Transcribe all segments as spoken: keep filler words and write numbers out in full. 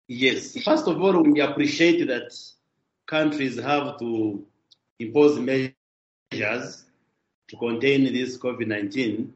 Yes. First of all, we appreciate that countries have to impose measures to contain this COVID nineteen.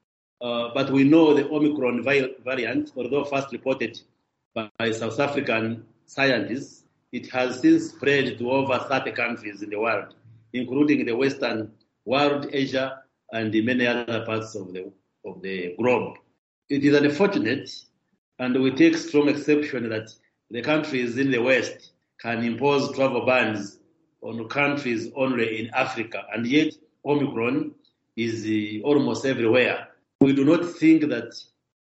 Uh, but we know the Omicron vi- variant, although first reported by, by South African scientists, it has since spread to over thirty countries in the world, including the Western world, Asia, and many other parts of the of the globe. It is unfortunate, and we take strong exception that the countries in the West can impose travel bans on countries only in Africa, and yet Omicron is uh, almost everywhere. We do not think that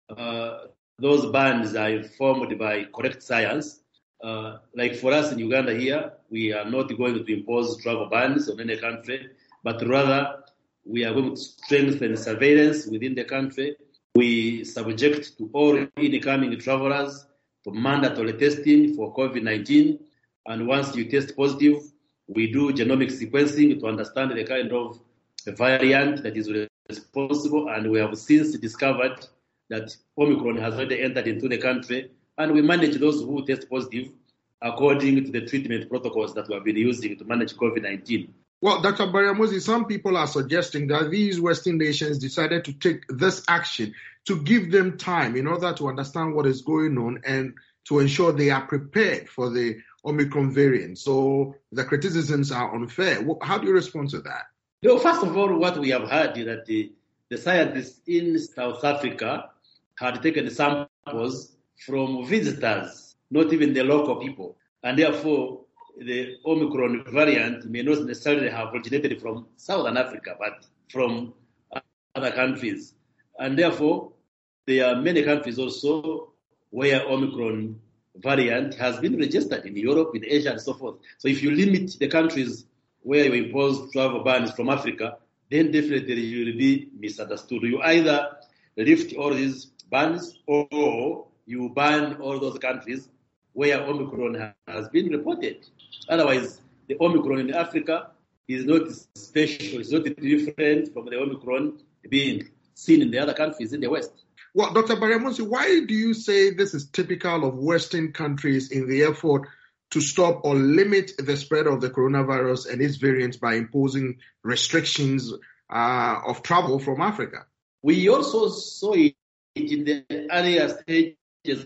uh, those bans are informed by correct science. Uh, like for us in Uganda here, we are not going to impose travel bans on any country, but rather we are going to strengthen surveillance within the country. We subject to all incoming travelers to mandatory testing for COVID nineteen. And once you test positive, we do genomic sequencing to understand the kind of variant that is responsible. And we have since discovered that Omicron has already entered into the country. And we manage those who test positive according to the treatment protocols that we have been using to manage COVID nineteen. Well, Doctor Baryamuzi, some people are suggesting that these Western nations decided to take this action to give them time in order to understand what is going on and to ensure they are prepared for the Omicron variant. So the criticisms are unfair. How do you respond to that? No, first of all, what we have heard is that the, the scientists in South Africa had taken samples from visitors, not even the local people. And therefore, the Omicron variant may not necessarily have originated from Southern Africa, but from other countries. And therefore, there are many countries also where Omicron variant has been registered in Europe, in Asia, and so forth. So if you limit the countries where you impose travel bans from Africa, then definitely you will be misunderstood. You either lift all these bans or you ban all those countries where Omicron has been reported. Otherwise, the Omicron in Africa is not special, it's not different from the Omicron being seen in the other countries in the West. Well, Doctor Baryamuzi, why do you say this is typical of Western countries in the effort to stop or limit the spread of the coronavirus and its variants by imposing restrictions uh, of travel from Africa? We also saw it in the earlier stages,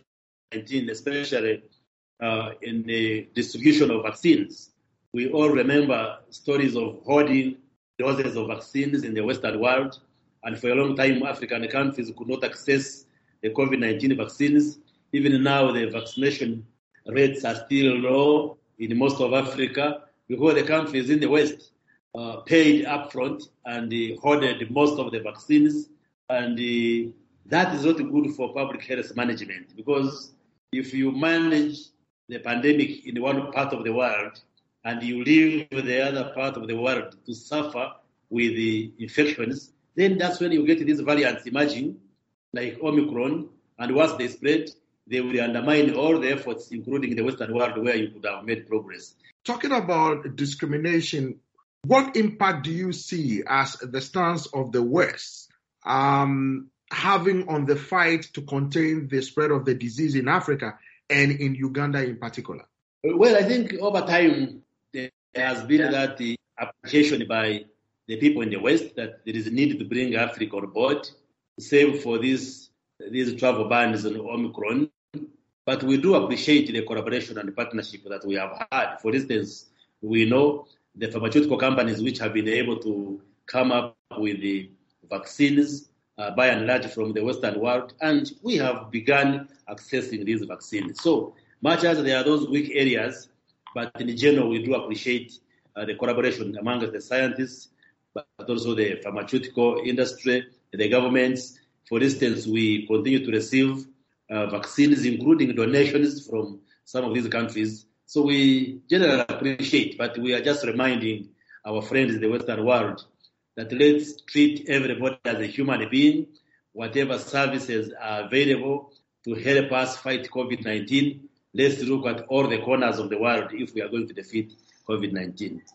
especially uh, in the distribution of vaccines. We all remember stories of hoarding doses of vaccines in the Western world. And for a long time, African countries could not access the COVID nineteen vaccines. Even now, the vaccination rates are still low in most of Africa because the countries in the West uh, paid upfront and uh, hoarded most of the vaccines. And uh, that is not good for public health management, because if you manage the pandemic in one part of the world and you leave the other part of the world to suffer with the infections, then that's when you get these variants emerging, like Omicron, and once they spread, they will undermine all the efforts, including the Western world, where you could have made progress. Talking about discrimination, what impact do you see as the stance of the West um, having on the fight to contain the spread of the disease in Africa and in Uganda in particular? Well, I think over time there has been that the appreciation by the people in the West that there is a need to bring Africa on board, save for these these travel bans on Omicron. But we do appreciate the collaboration and partnership that we have had. For instance, we know the pharmaceutical companies which have been able to come up with the vaccines uh, by and large from the Western world, and we have begun accessing these vaccines. So much as there are those weak areas, but in general, we do appreciate uh, the collaboration among the scientists, but also the pharmaceutical industry, the governments. For instance, we continue to receive uh, vaccines, including donations from some of these countries. So we generally appreciate, but we are just reminding our friends in the Western world that let's treat everybody as a human being. Whatever services are available to help us fight COVID nineteen, let's look at all the corners of the world if we are going to defeat COVID nineteen.